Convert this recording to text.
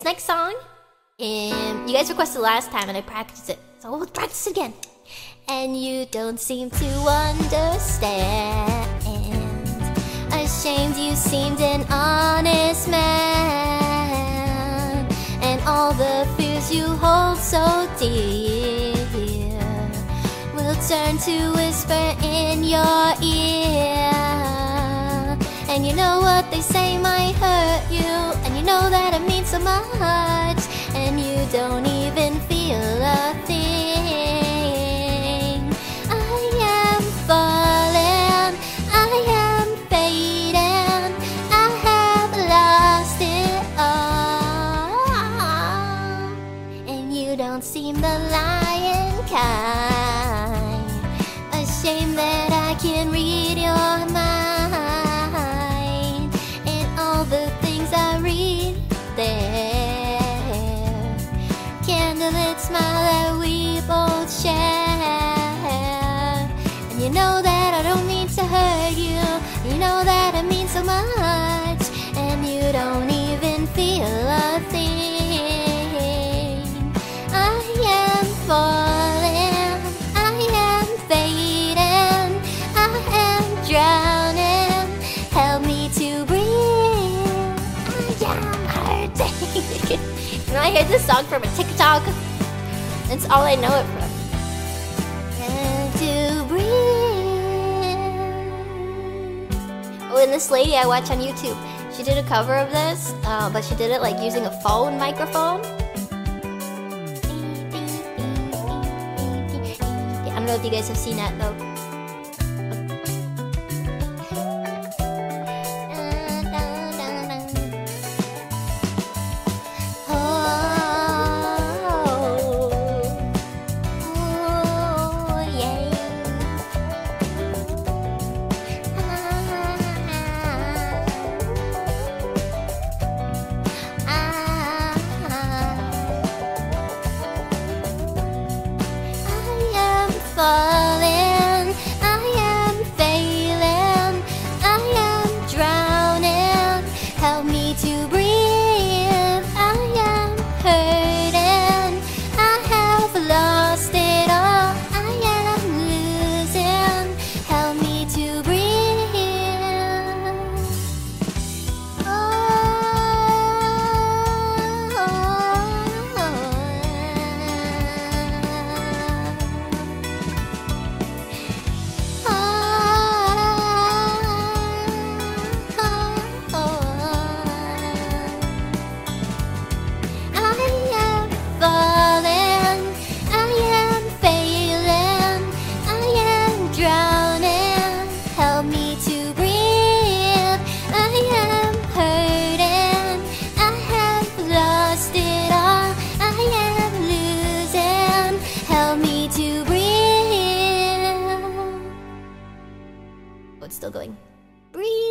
Next song, and you guys requested last time and I practiced it, so we'll practice it again. And you don't seem to understand. Ashamed you seemed an honest man, and all the fears you hold so dear will turn to whisper in your ear. And you know what they say might hurt you, and you know that it means so much, and you don't even feel a thing. I am falling, I am fading, I have lost it all, and you don't seem the lion kind. Ashamed that I can read your mind, and all the things I read there. Candlelit smile that we both share. And you know that I don't mean to hurt you, you know that it means so much, and you don't even feel a thing. I am falling, I am fading, I am drowning, help me to breathe, I am hurting. You know, I heard this song from a TikTok. That's all I know it from. And to breathe. Oh, and this lady I watch on YouTube, she did a cover of this, but she did it like using a phone microphone. I don't know if you guys have seen that though. Falling, I am failing, I am drowning, help me to breathe, I am hurting, I have lost it all, I am losing, help me to breathe. Oh, it's still going. Breathe.